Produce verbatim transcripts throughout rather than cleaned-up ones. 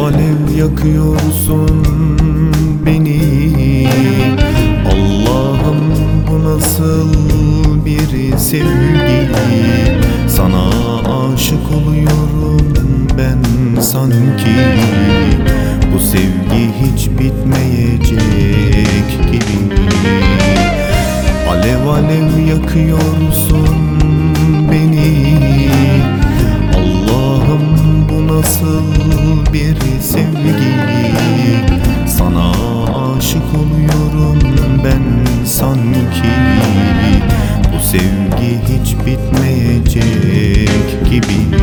alev yakıyorsun beni. Allah'ım, bu nasıl bir sevgi? Sana aşık oluyorum ben sanki. Bu sevgi hiç bitmeyecek gibi. Alev alev yakıyorsun beni. Allah'ım, bu nasıl bir sevgi? Sana aşık oluyorum ben sanki. Bu sevgi hiç bitmeyecek gibi.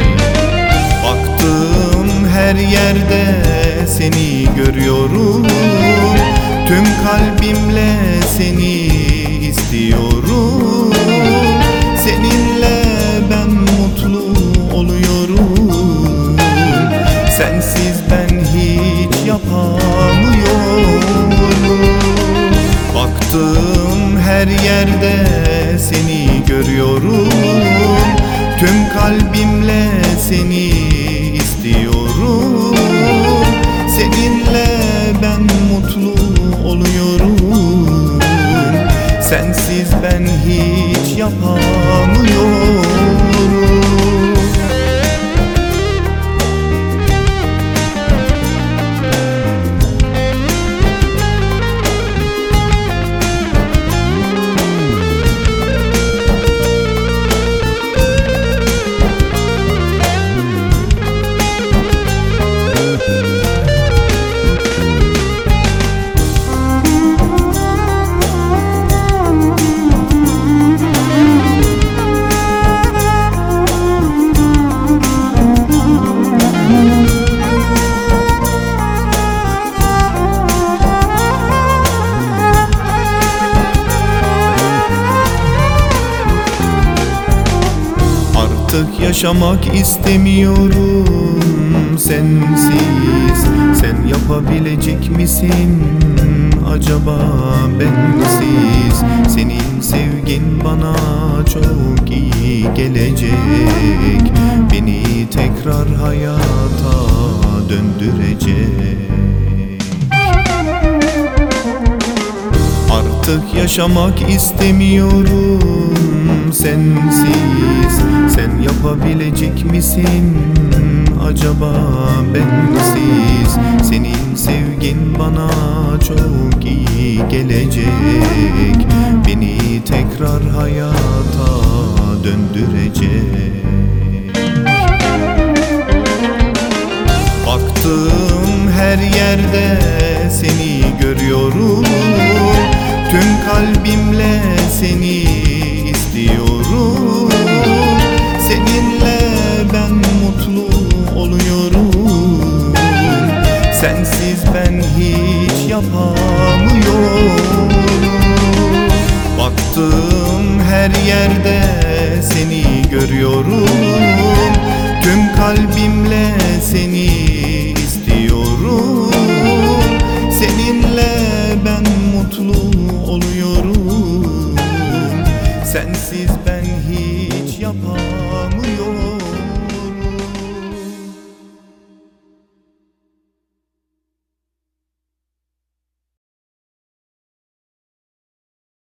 Baktığım her yerde seni görüyorum. Tüm kalbimle seni istiyorum. Seninle ben mutlu oluyorum. Sensiz ben hiç yapamıyorum. Baktığım her yerde seni görüyorum. Tüm kalbimle seni istiyorum. Seninle ben mutlu oluyorum. Sensiz ben hiç yapamıyorum. Artık yaşamak istemiyorum sensiz. Sen yapabilecek misin acaba bensiz? Senin sevgin bana çok iyi gelecek. Beni tekrar hayata döndürecek. Artık yaşamak istemiyorum sensiz. Sen yapabilecek misin acaba bensiz? Senin sevgin bana çok iyi gelecek. Beni tekrar hayata döndürecek. Baktığım her yerde seni görüyorum. Tüm kalbimle seni istiyorum. Seninle ben mutlu oluyorum. Sensiz ben hiç yapamıyorum. Baktığım her yerde seni görüyorum. Tüm kalbimle seni istiyorum. Seninle ben mutlu oluyorum. Sensiz ben hiç yapamam.